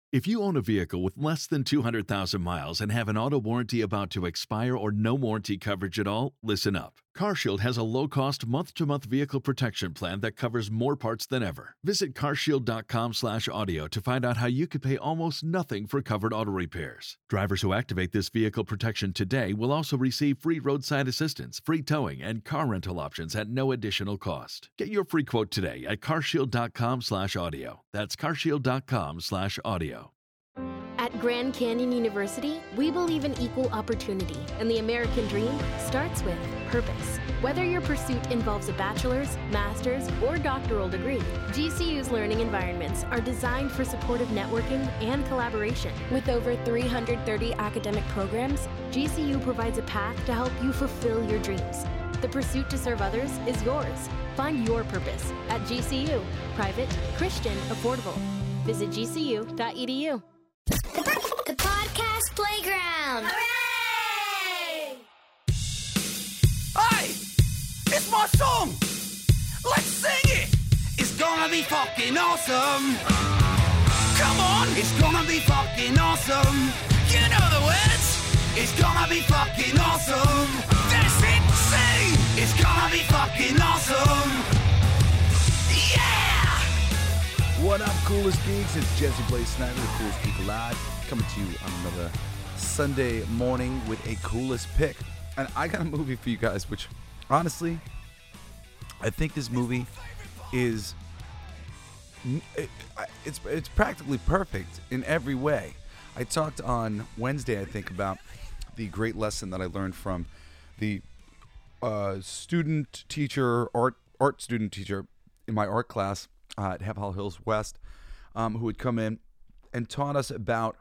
If you own a vehicle with less than 200,000 miles and have an auto warranty about to expire or no warranty coverage at all, listen up. CarShield has a low-cost month-to-month vehicle protection plan that covers more parts than ever. Visit carshield.com/audio to find out how you could pay almost nothing for covered auto repairs. Drivers who activate this vehicle protection today will also receive free roadside assistance, free towing, and car rental options at no additional cost. Get your free quote today at carshield.com/audio. That's carshield.com/audio. At Grand Canyon University, we believe in equal opportunity, and the American dream starts with purpose. Whether your pursuit involves a bachelor's, master's, or doctoral degree, GCU's learning environments are designed for supportive networking and collaboration. With over 330 academic programs, GCU provides a path to help you fulfill your dreams. The pursuit to serve others is yours. Find your purpose at GCU. Private, Christian, affordable. Visit gcu.edu. The Podcast Playground. Hooray! Hey! It's my song! Let's sing it! It's gonna be fucking awesome! Come on! It's gonna be fucking awesome! You know the words! It's gonna be fucking awesome! That's it! Sing! It's gonna be fucking awesome! Yeah! What up, coolest geeks? It's Jesse Blaze Snyder, the Coolest Geek Alive, coming to you on another Sunday morning with a coolest pick. And I got a movie for you guys, which, honestly, I think this movie is it's practically perfect in every way. I talked on Wednesday, I think, about the great lesson that I learned from the art student teacher in my art class at Haval Hills West, who would come in and taught us about,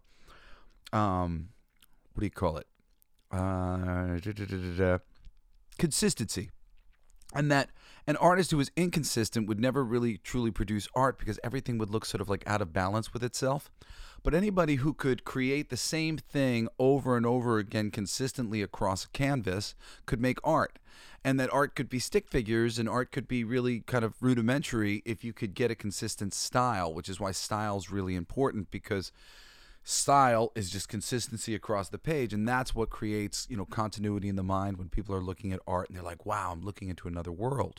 consistency. And that an artist who was inconsistent would never really truly produce art because everything would look sort of like out of balance with itself. But anybody who could create the same thing over and over again consistently across a canvas could make art. And that art could be stick figures and art could be really kind of rudimentary if you could get a consistent style, which is why style is really important, because style is just consistency across the page, and that's what creates, continuity in the mind when people are looking at art and they're like, wow, I'm looking into another world.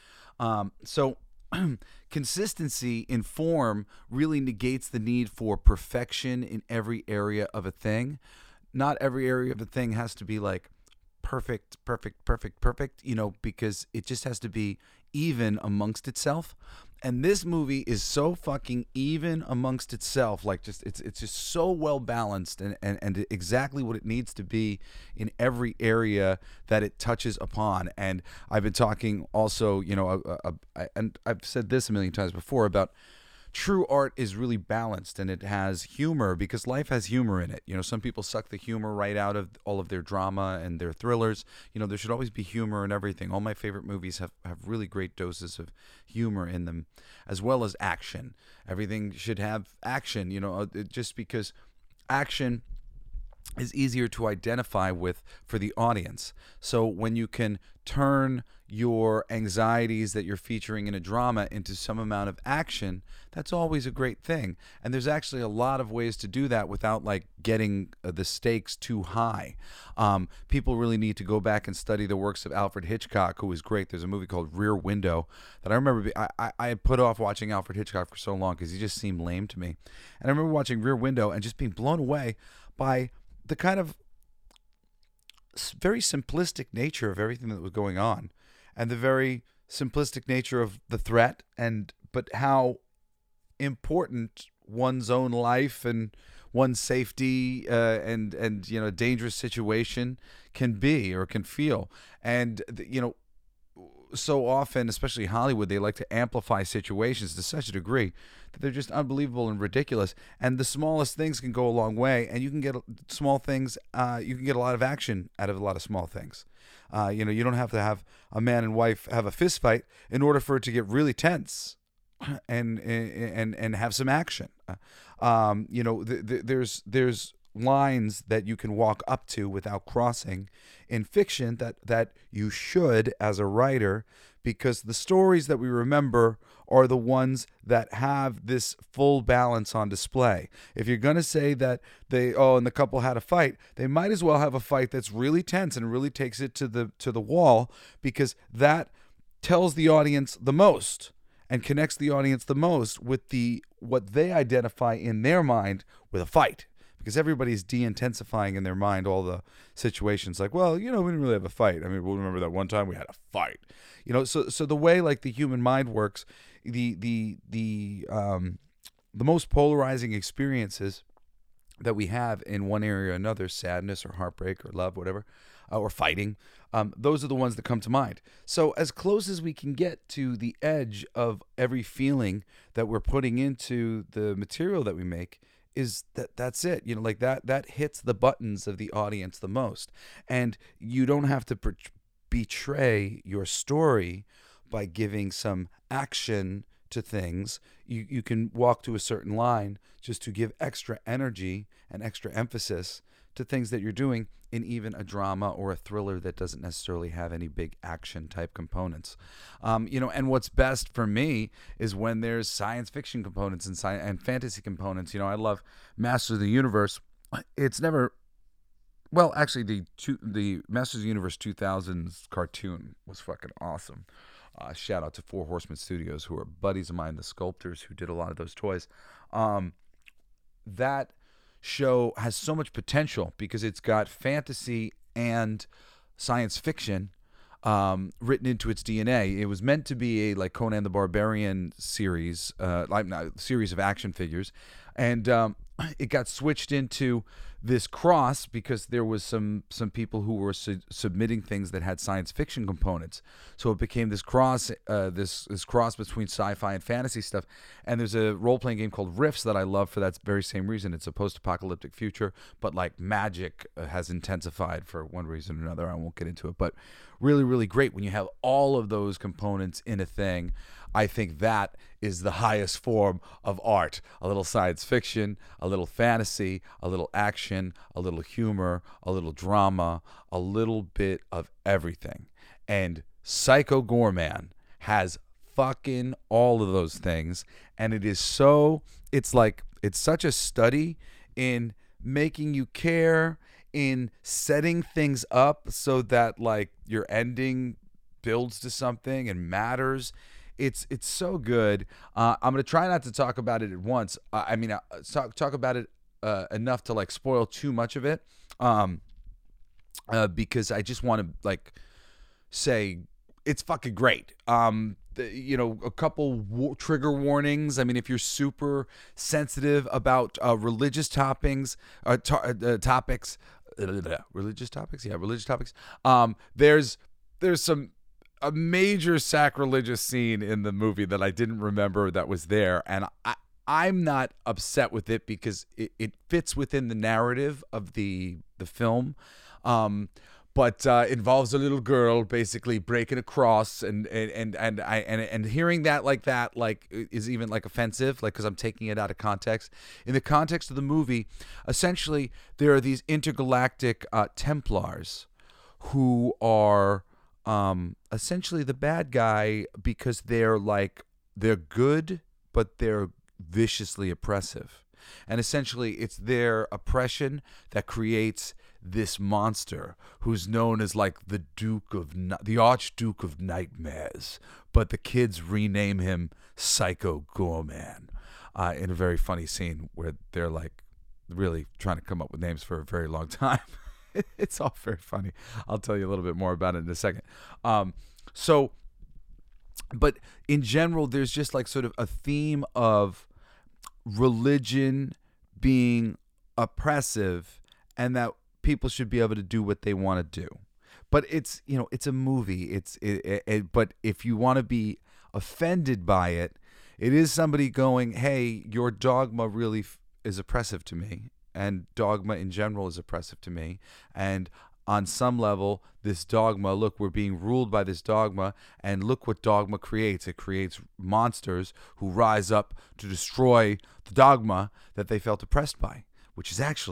So consistency in form really negates the need for perfection in every area of a thing. Not every area of a thing has to be like perfect, because it just has to be even amongst itself. And this movie is so fucking even amongst itself. Like, it's just so well balanced and exactly what it needs to be in every area that it touches upon. And I've been talking also, and I've said this a million times before about true art is really balanced, and it has humor because life has humor in it. Some people suck the humor right out of all of their drama and their thrillers. There should always be humor in everything. All my favorite movies have really great doses of humor in them, as well as action. Everything should have action, just because action is easier to identify with for the audience. So when you can turn your anxieties that you're featuring in a drama into some amount of action, that's always a great thing. And there's actually a lot of ways to do that without like getting the stakes too high. People really need to go back and study the works of Alfred Hitchcock, who is great. There's a movie called Rear Window that I remember. I had put off watching Alfred Hitchcock for so long because he just seemed lame to me. And I remember watching Rear Window and just being blown away by the kind of very simplistic nature of everything that was going on, and the very simplistic nature of the threat, but how important one's own life and one's safety and dangerous situation can be or can feel. And so often, especially Hollywood, they like to amplify situations to such a degree that they're just unbelievable and ridiculous. And the smallest things can go a long way, and you can get small things. You can get a lot of action out of a lot of small things. You don't have to have a man and wife have a fist fight in order for it to get really tense and have some action. There's lines that you can walk up to without crossing in fiction that you should, as a writer, because the stories that we remember are the ones that have this full balance on display. If you're going to say that and the couple had a fight, they might as well have a fight that's really tense and really takes it to the wall, because that tells the audience the most and connects the audience the most with what they identify in their mind with a fight. Because everybody's de-intensifying in their mind all the situations, like, well, we didn't really have a fight. I mean, we'll remember that one time we had a fight. So the way like the human mind works, the most polarizing experiences that we have in one area or another, sadness or heartbreak or love, whatever, or fighting, those are the ones that come to mind. So as close as we can get to the edge of every feeling that we're putting into the material that we make, is that's it. Like that hits the buttons of the audience the most. And you don't have to betray your story by giving some action to things. You can walk to a certain line just to give extra energy and extra emphasis to things that you're doing in even a drama or a thriller that doesn't necessarily have any big action type components. And what's best for me is when there's science fiction components and fantasy components. I love Masters of the Universe. It's never, well, actually the Masters of the Universe 2000s cartoon was fucking awesome. Shout out to Four Horsemen Studios, who are buddies of mine, the sculptors who did a lot of those toys. That show has so much potential because it's got fantasy and science fiction written into its DNA. It was meant to be a like Conan the Barbarian series, series of action figures, and it got switched into this cross because there was some people who were submitting things that had science fiction components. So it became this cross, this cross between sci-fi and fantasy stuff. And there's a role-playing game called Rifts that I love for that very same reason. It's a post-apocalyptic future, but like magic has intensified for one reason or another. I won't get into it, but really, really great when you have all of those components in a thing. I think that is the highest form of art. A little science fiction, a little fantasy, a little action, a little humor, a little drama, a little bit of everything. And Psycho Goreman has fucking all of those things. And it's such a study in making you care, in setting things up so that like your ending builds to something and matters. It's so good. I'm going to try not to talk about it at once. Talk about it enough to like spoil too much of it, because I just want to like say it's fucking great. A couple trigger warnings. I mean, if you're super sensitive about religious topics, religious topics. There's a major sacrilegious scene in the movie that I didn't remember that was there, and I'm not upset with it because it fits within the narrative of the film, but involves a little girl basically breaking a cross, and hearing that like is even like offensive, like because I'm taking it out of context. In the context of the movie, essentially there are these intergalactic Templars who are essentially the bad guy because they're good, but they're viciously oppressive. And essentially it's their oppression that creates this monster who's known as like the Archduke of Nightmares, but the kids rename him Psycho Goreman in a very funny scene where they're like really trying to come up with names for a very long time. It's all very funny. I'll tell you a little bit more about it in a second. But in general, there's just like sort of a theme of religion being oppressive and that people should be able to do what they want to do. But it's a movie. But if you want to be offended by it, it is somebody going, hey, your dogma really is oppressive to me. And dogma in general is oppressive to me. And on some level, this dogma, look, we're being ruled by this dogma, and look what dogma creates. It creates monsters who rise up to destroy the dogma that they felt oppressed by, which is actually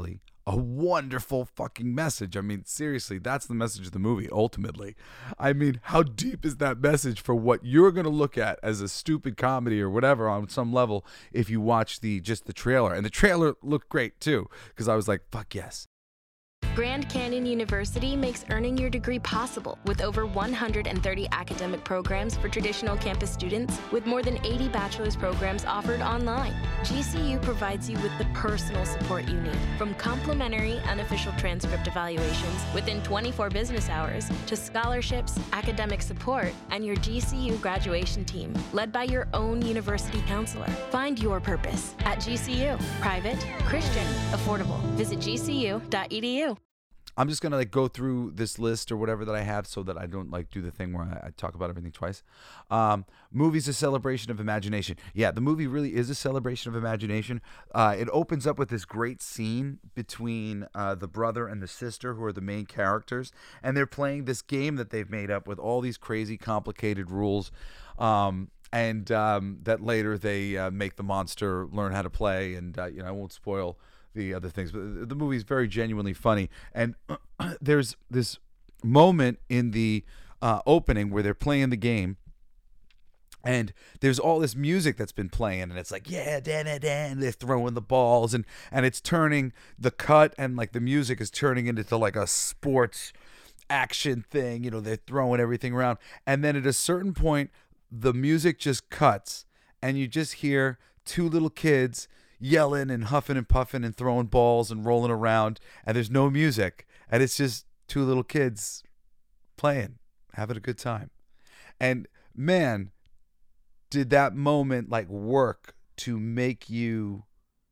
a wonderful fucking message. I mean, seriously, that's the message of the movie, ultimately. I mean, how deep is that message for what you're going to look at as a stupid comedy or whatever on some level if you watch just the trailer? And the trailer looked great, too, because I was like, fuck yes. Grand Canyon University makes earning your degree possible with over 130 academic programs for traditional campus students, with more than 80 bachelor's programs offered online. GCU provides you with the personal support you need, from complimentary unofficial transcript evaluations within 24 business hours to scholarships, academic support, and your GCU graduation team, led by your own university counselor. Find your purpose at GCU. Private, Christian, affordable. Visit gcu.edu. I'm just going to go through this list or whatever that I have so that I don't do the thing where I talk about everything twice. Movie's a celebration of imagination. Yeah, the movie really is a celebration of imagination. It opens up with this great scene between the brother and the sister, who are the main characters, and they're playing this game that they've made up with all these crazy, complicated rules. And that later they make the monster learn how to play, and I won't spoil the other things, but the movie is very genuinely funny. And there's this moment in the opening where they're playing the game, and there's all this music that's been playing, and it's like, yeah, dan, dan, dan, they're throwing the balls, and it's turning the cut, and the music is turning into like a sports action thing. They're throwing everything around, and then at a certain point, the music just cuts, and you just hear two little kids yelling and huffing and puffing and throwing balls and rolling around, and there's no music, and it's just two little kids playing, having a good time. And man, did that moment work to make you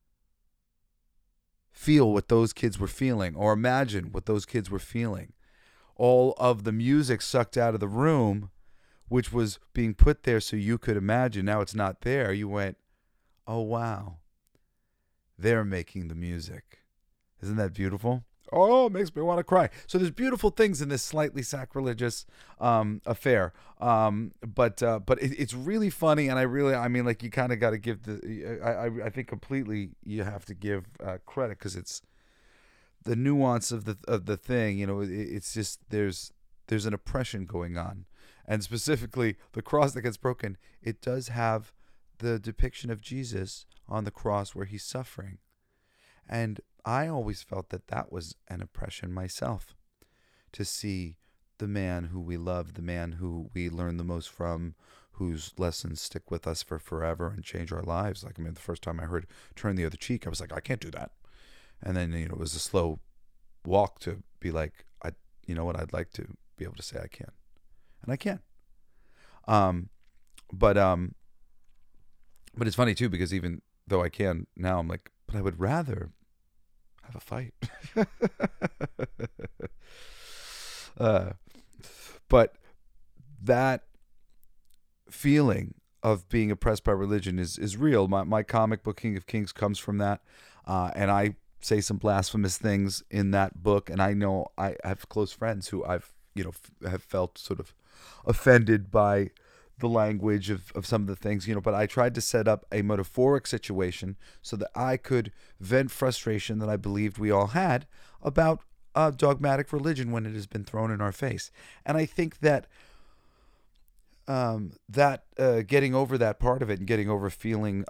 feel what those kids were feeling, or imagine what those kids were feeling. All of the music sucked out of the room, which was being put there so you could imagine. Now it's not there. You went, oh wow, they're making the music. Isn't that beautiful? Oh, it makes me want to cry. So there's beautiful things in this slightly sacrilegious affair. But it's really funny, and you kind of got to give I think completely you have to give credit, because it's the nuance of the thing. It's just there's an oppression going on, and specifically the cross that gets broken. It does have the depiction of Jesus on the cross where he's suffering. And I always felt that was an oppression myself, to see the man who we love, the man who we learn the most from, whose lessons stick with us for forever and change our lives. The first time I heard Turn the Other Cheek, I was like, I can't do that. And then, it was a slow walk to be like, you know what, I'd like to be able to say I can. And I can. But it's funny too, because even though I can now, I'm like, but I would rather have a fight. But that feeling of being oppressed by religion is real. My comic book King of Kings comes from that, and I say some blasphemous things in that book, and I know I have close friends who have felt sort of offended by the language of some of the things, but I tried to set up a metaphoric situation so that I could vent frustration that I believed we all had about dogmatic religion when it has been thrown in our face. And I think that getting over that part of it, and getting over feeling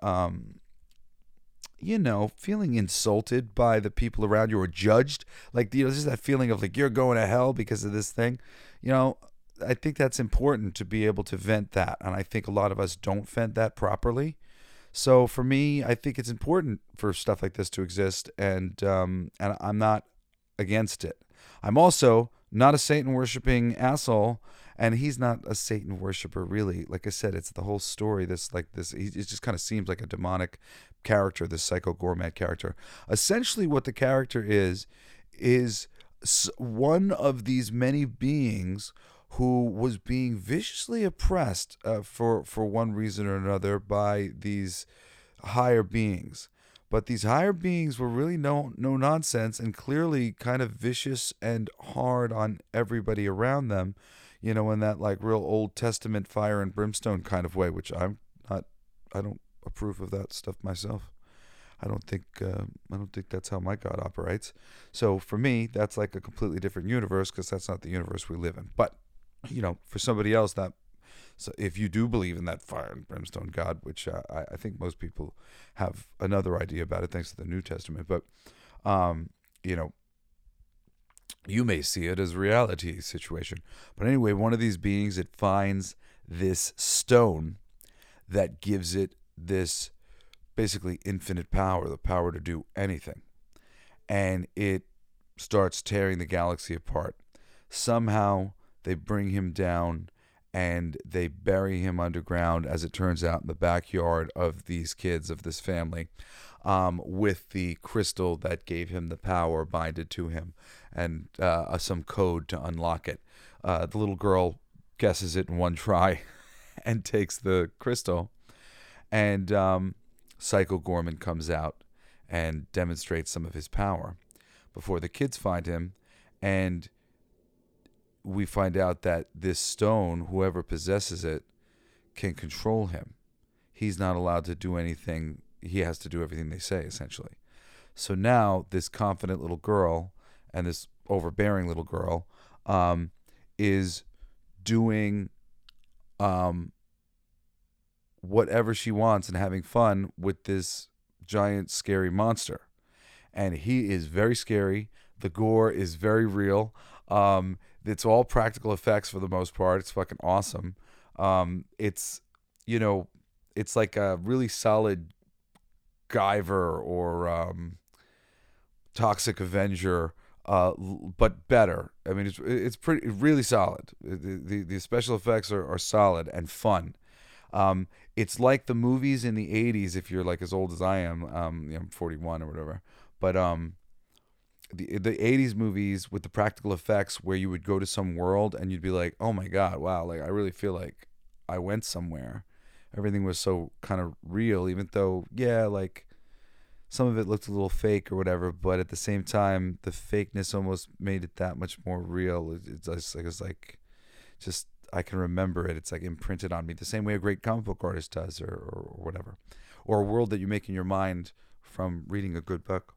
feeling insulted by the people around you, or judged, just that feeling of you're going to hell because of this thing, I think that's important to be able to vent that, and I think a lot of us don't vent that properly. So for me, I think it's important for stuff like this to exist, and I'm not against it. I'm also not a Satan worshiping asshole, and he's not a Satan worshiper really. Like I said, it's the whole story. It just kind of seems like a demonic character, this Psycho Gourmet character. Essentially, what the character is one of these many beings who was being viciously oppressed for one reason or another by these higher beings. But these higher beings were really no nonsense, and clearly kind of vicious and hard on everybody around them, in that real Old Testament fire and brimstone kind of way, which I don't approve of that stuff myself. I don't think that's how my God operates. So for me, that's like a completely different universe, because that's not the universe we live in. But for somebody else, so if you do believe in that fire and brimstone God, which I think most people have another idea about it, thanks to the New Testament, but you may see it as a reality situation. But anyway, one of these beings, it finds this stone that gives it this basically infinite power, the power to do anything. And it starts tearing the galaxy apart. Somehow they bring him down and they bury him underground, as it turns out, in the backyard of these kids, of this family, with the crystal that gave him the power binded to him, and some code to unlock it. The little girl guesses it in one try and takes the crystal, and Psycho Gorman comes out and demonstrates some of his power before the kids find him. And we find out that this stone, whoever possesses it, can control him. He's not allowed to do anything. He has to do everything they say, essentially. So now this confident little girl and this overbearing little girl is doing whatever she wants and having fun with this giant, scary monster. And he is very scary. The gore is very real. It's all practical effects for the most part. It's fucking awesome. It's like a really solid Guyver or Toxic Avenger, but better. I mean, it's really solid. The special effects are solid and fun. It's like the movies in the 80s, if you're like as old as I am. I'm 41 or whatever. But the 80s movies with the practical effects, where you would go to some world and you'd be like, oh my God, wow, like I really feel like I went somewhere. Everything was so kind of real, even though, yeah, like some of it looked a little fake or whatever, but at the same time, the fakeness almost made it that much more real. It's like just, I can remember it. It's like imprinted on me the same way a great comic book artist does, or whatever, or a world that you make in your mind from reading a good book.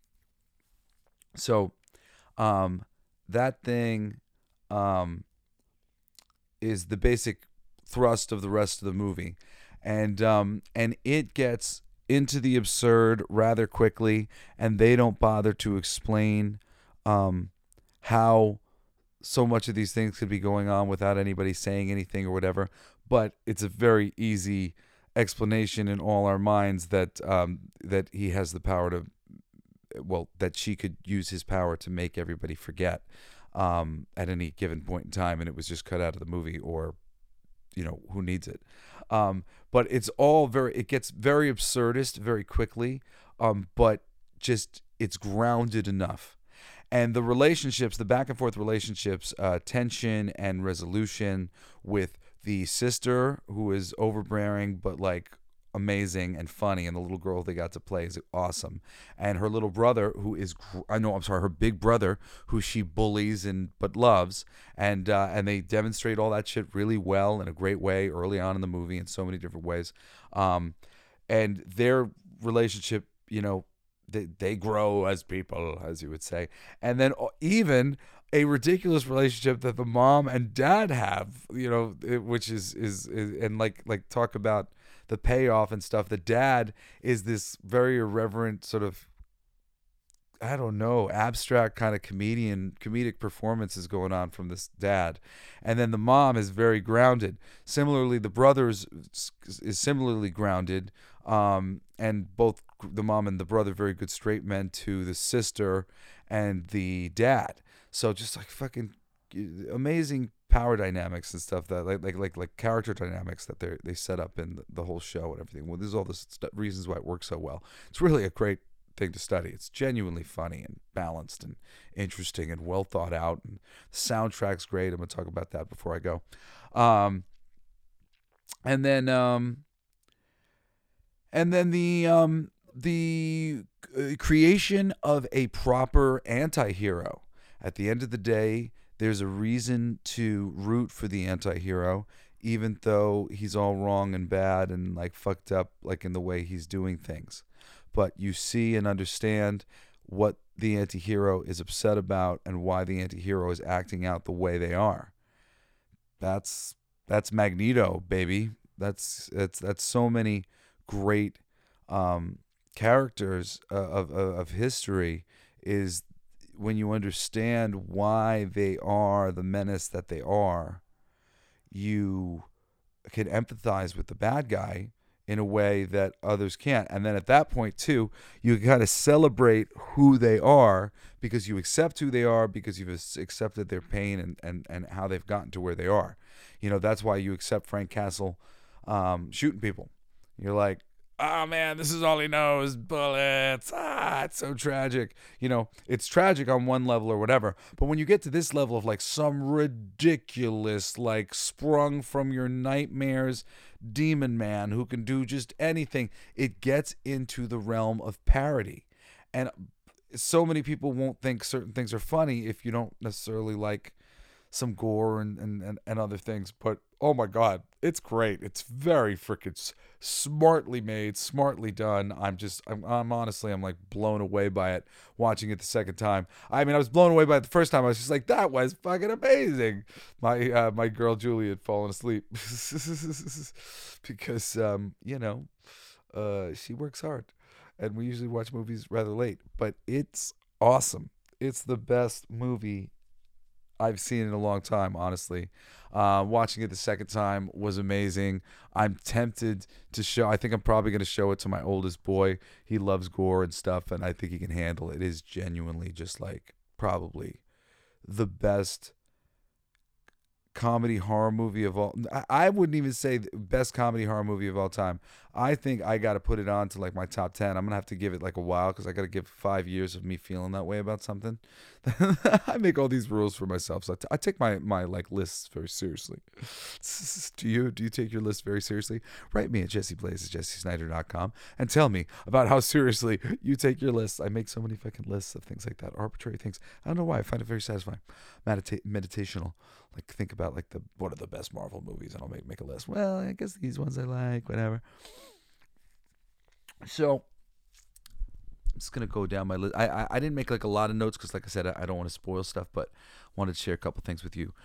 So, that thing, is the basic thrust of the rest of the movie, and it gets into the absurd rather quickly, and they don't bother to explain, how so much of these things could be going on without anybody saying anything or whatever. But it's a very easy explanation in all our minds that that he has the power to. Well, that she could use his power to make everybody forget at any given point in time, and it was just cut out of the movie, or who needs it? But it's all it gets very absurdist very quickly, but just it's grounded enough. And the relationships, the back and forth relationships, tension and resolution with the sister, who is overbearing but like amazing and funny, and the little girl they got to play is awesome, and her little brother, who is her big brother, who she bullies but loves, and they demonstrate all that shit really well in a great way early on in the movie in so many different ways, and their relationship, they grow as people, as you would say, and then even a ridiculous relationship that the mom and dad have, which is and like talk about the payoff and stuff. The dad is this very irreverent sort of, I don't know, abstract kind of comedic performances going on from this dad. And then the mom is very grounded. Similarly, the brothers is similarly grounded. And both the mom and the brother, very good straight men to the sister and the dad. So just like fucking amazing power dynamics and stuff, that like character dynamics that they set up in the whole show and everything. Well, this is all the reasons why it works so well. It's really a great thing to study. It's genuinely funny and balanced and interesting and well thought out, and the soundtrack's great. I'm gonna talk about that before I go. And then the creation of a proper anti-hero. At the end of the day, there's a reason to root for the anti-hero, even though he's all wrong and bad and like fucked up, like in the way he's doing things. but you see and understand what the anti-hero is upset about and why the anti-hero is acting out the way they are. That's Magneto, baby. That's so many great characters of history, is when you understand why they are the menace that they are, you can empathize with the bad guy in a way that others can't. And then at that point too, you kind of celebrate who they are, because you accept who they are, because you've accepted their pain and how they've gotten to where they are. You know, that's why you accept Frank Castle shooting people. You're like, oh man, this is all he knows, bullets. It's so tragic. You know, it's tragic on one level or whatever. But when you get to this level of like some ridiculous, like sprung from your nightmares demon man who can do just anything, it gets into the realm of parody. And so many people won't think certain things are funny if you don't necessarily like some gore and other things. But oh my God, it's great. It's very freaking smartly made, smartly done. I'm honestly, I'm like blown away by it watching it the second time. I mean, I was blown away by it the first time. I was just like, that was fucking amazing. My girl Julie had fallen asleep because she works hard, and we usually watch movies rather late. But it's awesome. It's the best movie I've seen in a long time, honestly. Watching it the second time was amazing. I'm tempted to show. I think I'm probably going to show it to my oldest boy. He loves gore and stuff, and I think he can handle it. It is genuinely just like probably the best comedy horror movie of all. I wouldn't even say the best comedy horror movie of all time. I think I got to put it on to like my top 10. I'm gonna have to give it like a while, because I got to give 5 years of me feeling that way about something. I make all these rules for myself, so I take my like lists very seriously. Do you take your list very seriously? Write me at jesseblaze@jessesnyder.com and tell me about how seriously you take your lists. I make so many fucking lists of things like that, arbitrary things. I don't know why. I find it very satisfying. Meditational. Like, think about like what are the best Marvel movies, and I'll make a list. Well, I guess these ones I like, whatever. So I'm just gonna go down my list. I didn't make like a lot of notes because, like I said, I don't want to spoil stuff, but wanted to share a couple things with you.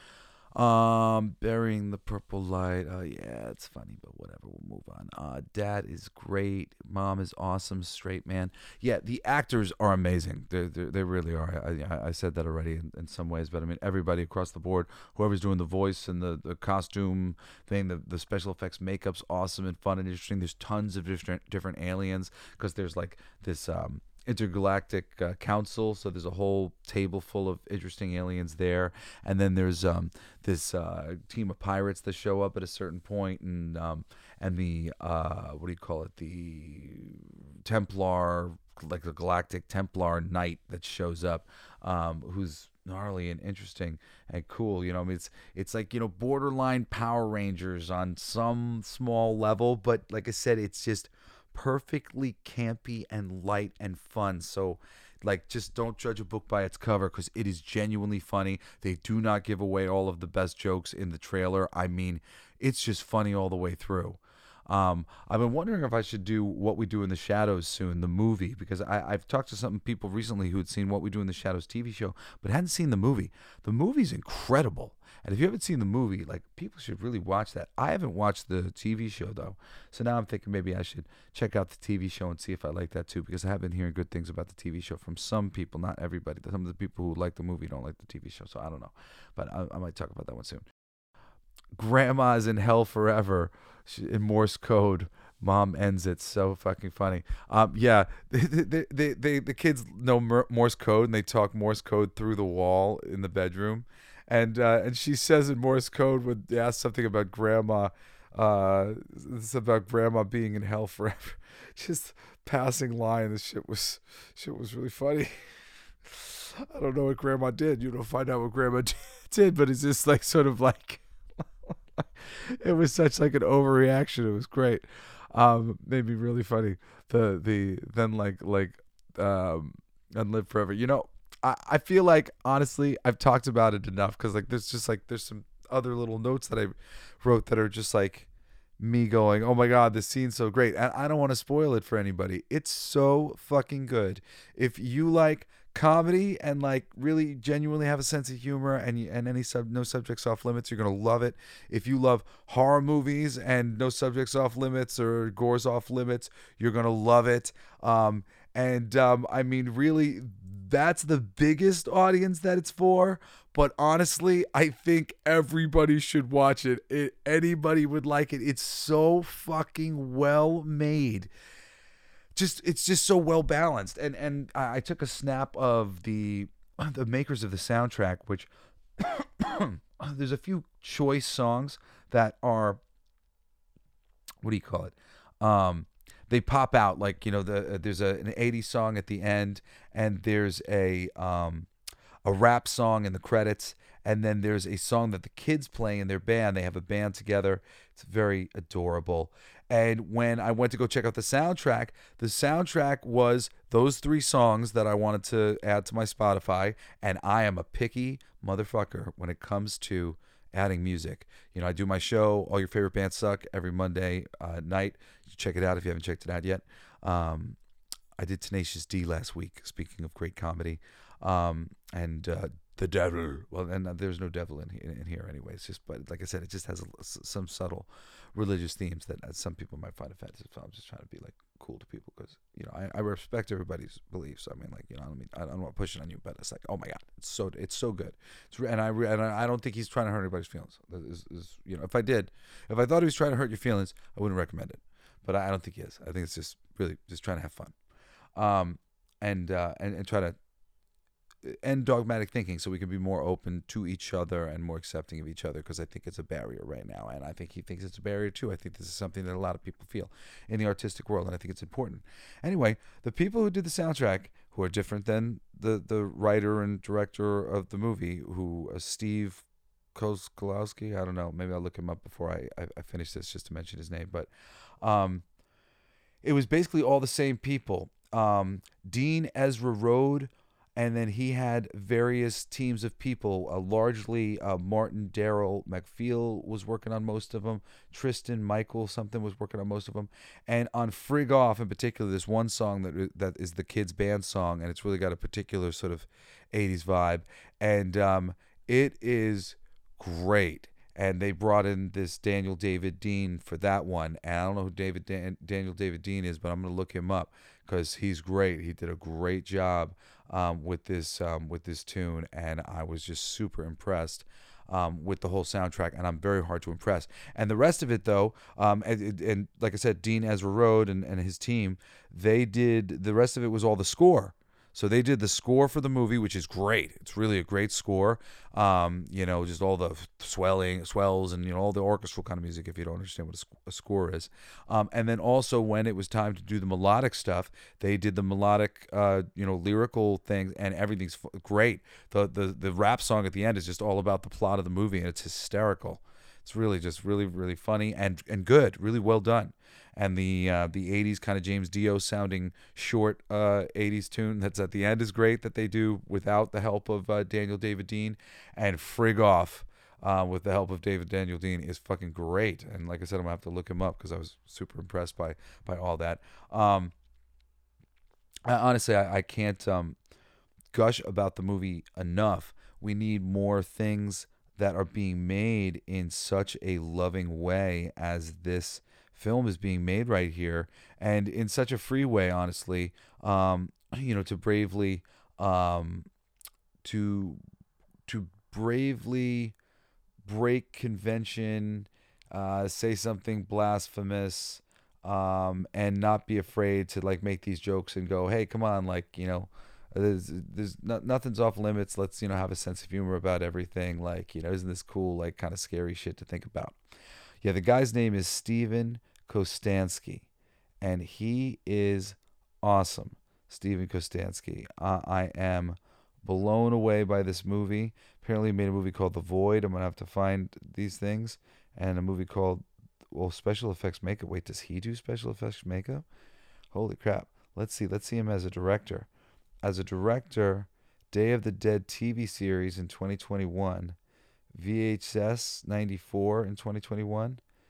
Burying the Purple Light. Yeah, it's funny, but whatever. We'll move on. Dad is great. Mom is awesome. Straight man. Yeah, the actors are amazing. They really are. I said that already in some ways, but I mean everybody across the board. Whoever's doing the voice and the costume thing, the special effects, makeup's awesome and fun and interesting. There's tons of different aliens, because there's like this intergalactic council, so there's a whole table full of interesting aliens there, and then there's this team of pirates that show up at a certain point, and the what do you call it, the Templar, like the Galactic Templar Knight that shows up, who's gnarly and interesting and cool. You know, I mean, it's like, you know, borderline Power Rangers on some small level, but like I said, it's just perfectly campy and light and fun. So like, just don't judge a book by its cover, because it is genuinely funny. They do not give away all of the best jokes in the trailer. I mean, it's just funny all the way through. I've been wondering if I should do What We Do in the Shadows soon, the movie, because I've talked to some people recently who had seen What We Do in the Shadows TV show, but hadn't seen the movie. The movie's incredible. And if you haven't seen the movie, like, people should really watch that. I haven't watched the TV show, though. So now I'm thinking maybe I should check out the TV show and see if I like that, too, because I have been hearing good things about the TV show from some people, not everybody. Some of the people who like the movie don't like the TV show, so I don't know. But I might talk about that one soon. Grandma's in hell forever. In Morse code, Mom ends it. So fucking funny. Yeah, the kids know Morse code, and they talk Morse code through the wall in the bedroom. And she says in Morse code, when they ask something about grandma, it's about grandma being in hell forever. Just passing line. This shit was really funny. I don't know what grandma did. You don't find out what grandma did, but it's just like sort of like it was such like an overreaction. It was great. Made me really funny. And live forever. You know, I feel like, honestly, I've talked about it enough, because like there's some other little notes that I wrote that are just like me going, oh my God, this scene's so great. And I don't want to spoil it for anybody. It's so fucking good. If you like comedy and like really genuinely have a sense of humor and no subjects off limits, you're gonna love it. If you love horror movies and no subjects off limits or gore's off limits, you're gonna love it. I mean, really, that's the biggest audience that it's for. But honestly, I think everybody should watch it. Anybody would like it. It's so fucking well made. It's just so well balanced. And I took a snap of the makers of the soundtrack, which there's a few choice songs that are, what do you call it? They pop out, like, you know, there's an 80s song at the end, and there's a rap song in the credits, and then there's a song that the kids play in their band. They have a band together. It's very adorable. And when I went to go check out the soundtrack was those 3 songs that I wanted to add to my Spotify, and I am a picky motherfucker when it comes to adding music. You know, I do my show, All Your Favorite Bands Suck, every Monday night. You check it out if you haven't checked it out yet. I did Tenacious D last week, speaking of great comedy. The devil. Well, and there's no devil in here anyway. It's just, but like I said, it just has some subtle religious themes that some people might find offensive. So I'm just trying to be like cool to people because, you know, I respect everybody's beliefs. I mean, like, you know, I don't want to push it on you, but it's like, oh my God, it's so good. And I don't think he's trying to hurt anybody's feelings. You know, if I thought he was trying to hurt your feelings, I wouldn't recommend it. But I don't think he is. I think it's just really just trying to have fun, and try to end dogmatic thinking so we can be more open to each other and more accepting of each other, because I think it's a barrier right now, and I think he thinks it's a barrier too. I think this is something that a lot of people feel in the artistic world, and I think it's important. Anyway, the people who did the soundtrack, who are different than the writer and director of the movie, who Steve Kozlowski, I don't know, maybe I'll look him up before I finish this just to mention his name, but it was basically all the same people. Dean Ezra Rode, and then he had various teams of people, largely Martin Darrell McFeel was working on most of them. Tristan Michael something was working on most of them. And on Frig Off in particular, there's one song that is the kids' band song, and it's really got a particular sort of 80s vibe. And it is great. And they brought in this Daniel David Dean for that one. And I don't know who Daniel David Dean is, but I'm going to look him up because he's great. He did a great job with this tune, and I was just super impressed with the whole soundtrack, and I'm very hard to impress. And the rest of it, though, and like I said, Dean Ezra Rode and his team, the rest of it was all the score. So they did the score for the movie, which is great. It's really a great score. You know, just all the swells and, you know, all the orchestral kind of music, if you don't understand what a score is. And then also when it was time to do the melodic stuff, they did the melodic, lyrical things, and everything's great. The rap song at the end is just all about the plot of the movie, and it's hysterical. It's really just really, really funny and good, really well done. And the 80s kind of James Dio sounding short 80s tune that's at the end is great, that they do without the help of Daniel David Dean. And Frig Off with the help of Daniel Dean is fucking great. And like I said, I'm going to have to look him up because I was super impressed by all that. Honestly, I can't gush about the movie enough. We need more things that are being made in such a loving way as this film is being made right here, and in such a free way, honestly, to bravely to bravely break convention, say something blasphemous, and not be afraid to like make these jokes and go, hey, come on, like, you know, there's nothing's off limits. Let's, you know, have a sense of humor about everything. Like, you know, isn't this cool, like kind of scary shit to think about? Yeah, the guy's name is Steven Kostanski, and he is awesome. Steven Kostanski. I am blown away by this movie. Apparently he made a movie called The Void. I'm going to have to find these things. And a movie called, Special Effects Makeup. Wait, does he do special effects makeup? Holy crap. Let's see him as a director. As a director, Day of the Dead TV series in 2021, VHS 94 in 2021,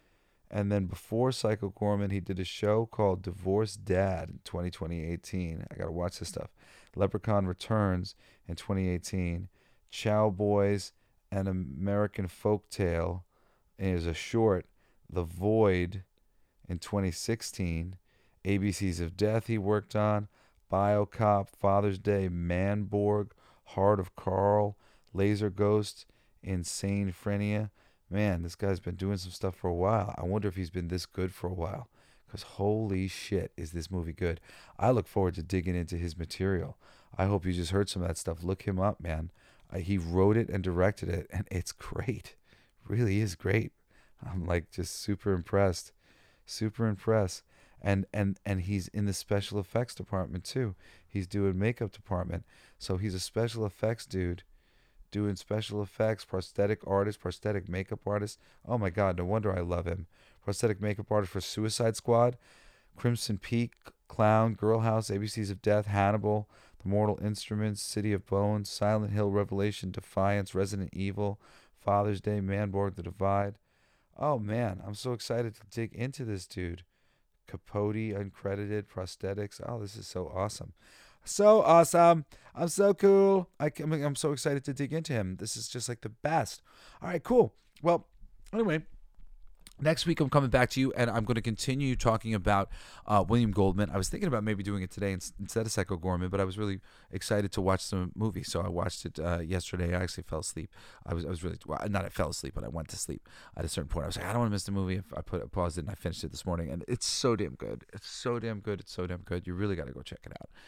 And then before Psycho Gorman, he did a show called Divorced Dad in 2018. I got to watch this stuff. Leprechaun Returns in 2018. Chow Boys, An American Folktale is a short. The Void in 2016. ABCs of Death he worked on. BioCop, Father's Day, Manborg, Heart of Carl, Laser Ghost, Insane Frenia. Man, this guy's been doing some stuff for a while. I wonder if he's been this good for a while. Because holy shit, is this movie good. I look forward to digging into his material. I hope you just heard some of that stuff. Look him up, man. He wrote it and directed it, and it's great. Really is great. I'm like just super impressed. Super impressed. And he's in the special effects department too. He's doing makeup department. So he's a special effects dude. Doing special effects, prosthetic artist, prosthetic makeup artist. Oh my God, no wonder I love him. Prosthetic makeup artist for Suicide Squad, Crimson Peak, Clown, Girl House, ABCs of Death, Hannibal, The Mortal Instruments, City of Bones, Silent Hill, Revelation, Defiance, Resident Evil, Father's Day, Manborg, The Divide. Oh man, I'm so excited to dig into this dude. Capote, uncredited, prosthetics. Oh, this is so awesome. So awesome. I'm so cool. I'm so excited to dig into him. This is just like the best. All right, cool. Well, anyway, next week I'm coming back to you, and I'm going to continue talking about William Goldman. I was thinking about maybe doing it today instead of Psycho Gorman, but I was really excited to watch the movie, so I watched it yesterday. I actually fell asleep. I was really, well, not I fell asleep, but I went to sleep at a certain point. I was like, I don't want to miss the movie. I paused it, and I finished it this morning, and it's so damn good. It's so damn good. It's so damn good. You really got to go check it out.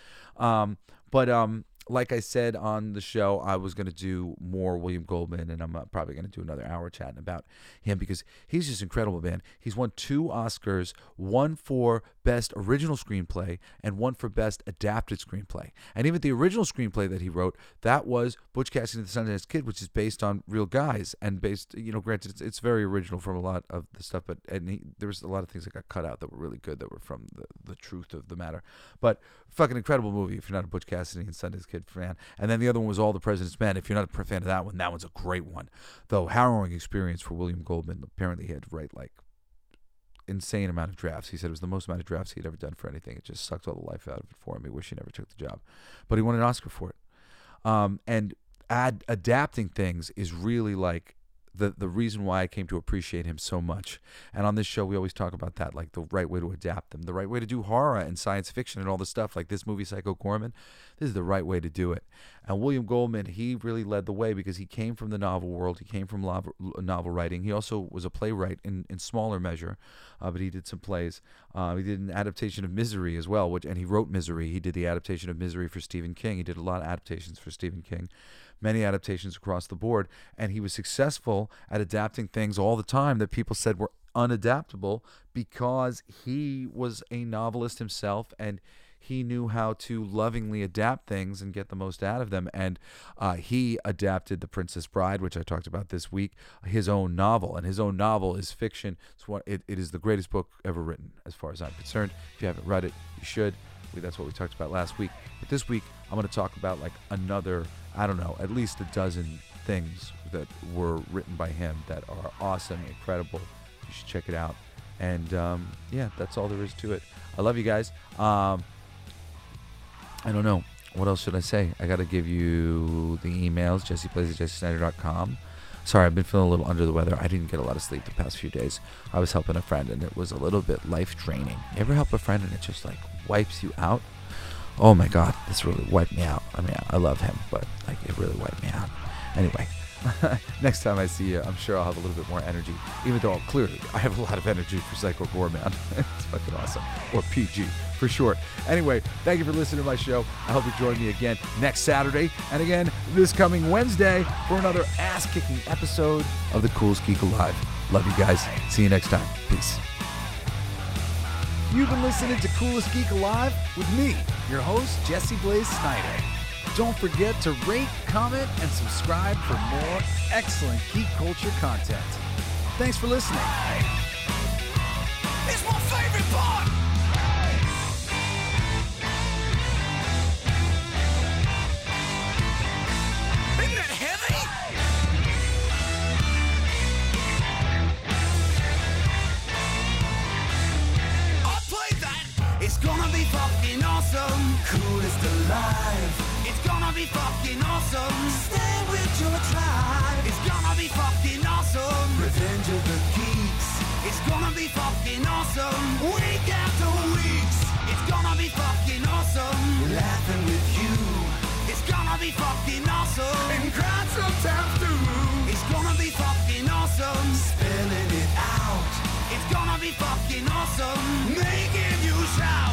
But like I said on the show, I was going to do more William Goldman, and I'm probably going to do another hour chatting about him because he's just incredible, man. He's won 2 Oscars, one for Best Original Screenplay and one for Best Adapted Screenplay. And even the original screenplay that he wrote, that was Butch Cassidy and the Sundance Kid, which is based on real guys and based, granted, it's very original from a lot of the stuff, but there was a lot of things that got cut out that were really good that were from the truth of the matter. But fucking incredible movie if you're not a Butch Cassidy and Sundance Kid fan. And then the other one was All the President's Men. If you're not a fan of that one's a great one. Though harrowing experience for William Goldman. Apparently he had to write like insane amount of drafts. He said it was the most amount of drafts he'd ever done for anything. It just sucked all the life out of it for him. He wished he never took the job. But he won an Oscar for it. And adapting things is really like the reason why I came to appreciate him so much. And on this show, we always talk about that, like the right way to adapt them, the right way to do horror and science fiction and all this stuff. Like this movie, Psycho Gorman, this is the right way to do it. And William Goldman, he really led the way because he came from the novel world. He came from novel writing. He also was a playwright in smaller measure, but he did some plays. He did an adaptation of Misery as well, and he wrote Misery. He did the adaptation of Misery for Stephen King. He did a lot of adaptations for Stephen King. Many adaptations across the board, and he was successful at adapting things all the time that people said were unadaptable because he was a novelist himself and he knew how to lovingly adapt things and get the most out of them. And he adapted The Princess Bride, which I talked about this week, his own novel. And his own novel is fiction. It is the greatest book ever written, as far as I'm concerned. If you haven't read it, you should. That's what we talked about last week. But this week, I'm going to talk about like another, I don't know, at least a dozen things that were written by him that are awesome, incredible. You should check it out. And yeah, that's all there is to it. I love you guys. I don't know. What else should I say? I got to give you the emails, jesseplays@jessesnyder.com. Sorry, I've been feeling a little under the weather. I didn't get a lot of sleep the past few days. I was helping a friend, and it was a little bit life-draining. You ever help a friend, and it just, like, wipes you out? Oh, my God. This really wiped me out. I mean, I love him, but, like, it really wiped me out. Anyway, next time I see you, I'm sure I'll have a little bit more energy, even though clearly I have a lot of energy for Psycho Gorman. It's fucking awesome. Or PG, for short. Anyway, thank you for listening to my show. I hope you join me again next Saturday, and again this coming Wednesday for another ass-kicking episode of The Coolest Geek Alive. Love you guys. See you next time. Peace. You've been listening to Coolest Geek Alive with me, your host, Jesse Blaze Snyder. Don't forget to rate, comment, and subscribe for more excellent geek culture content. Thanks for listening. It's my favorite part! Isn't that heavy? be fucking awesome. Stay with your tribe. It's gonna be fucking awesome. Revenge of the Geeks. It's gonna be fucking awesome. Week after weeks. It's gonna be fucking awesome. Laughing with you. It's gonna be fucking awesome. And crying sometimes too. It's gonna be fucking awesome. Spelling it out. It's gonna be fucking awesome. Making you shout.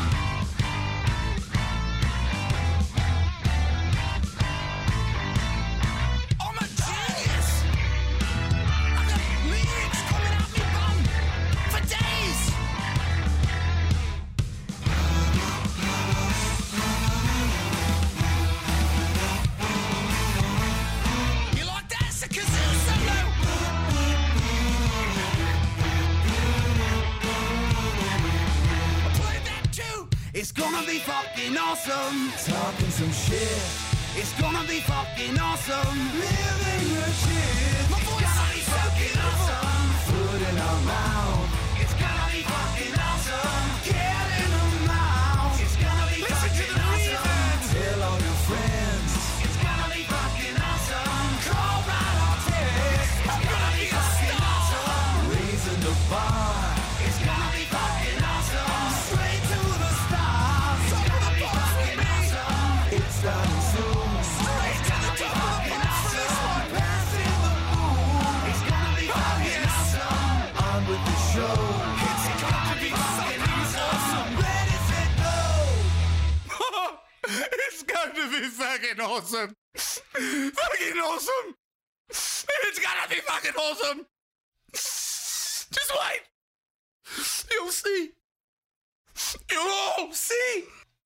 I'm a genius. I got lyrics coming out me bum for days. You like that? It's a kazoo solo. I played that too. It's gonna be fucking awesome. Talking some shit. It's gonna be fucking awesome. Living the shit. My voice is fucking awesome. Food in our mouth. It's gonna be fucking awesome. Get in the mouth. It's gonna be fucking awesome. Tell all your friends. It's gonna be fucking awesome. Call right or text. It's gonna be fucking awesome. Raising the bar. It's gonna be fucking awesome. Straight to the stars. It's gonna be fucking awesome. It's starting soon. Straight to the top. Passing the moon. It's gonna be fucking awesome. On with the show. It's gonna be fucking awesome. Ready, set, go. It's going to be fucking awesome. Fucking awesome. It's gonna be fucking awesome. Just wait. You'll see. You'll all see.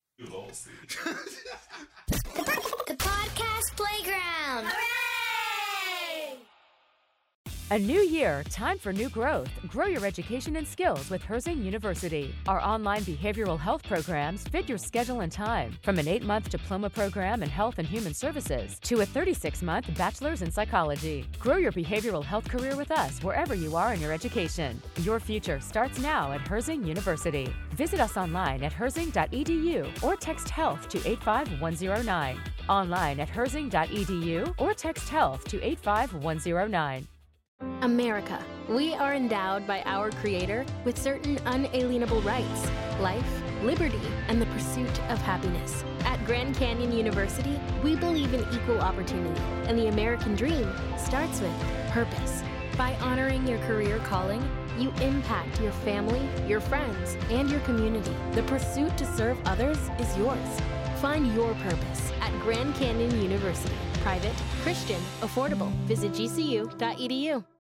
The Podcast Playground. Hooray! A new year, time for new growth. Grow your education and skills with Herzing University. Our online behavioral health programs fit your schedule and time. From an 8-month diploma program in health and human services to a 36-month bachelor's in psychology. Grow your behavioral health career with us wherever you are in your education. Your future starts now at Herzing University. Visit us online at herzing.edu or text health to 85109. Online at herzing.edu or text health to 85109. America. We are endowed by our Creator with certain unalienable rights: life, liberty, and the pursuit of happiness. At Grand Canyon University, we believe in equal opportunity, and the American dream starts with purpose. By honoring your career calling, you impact your family, your friends, and your community. The pursuit to serve others is yours. Find your purpose at Grand Canyon University. Private, Christian, affordable. Visit gcu.edu.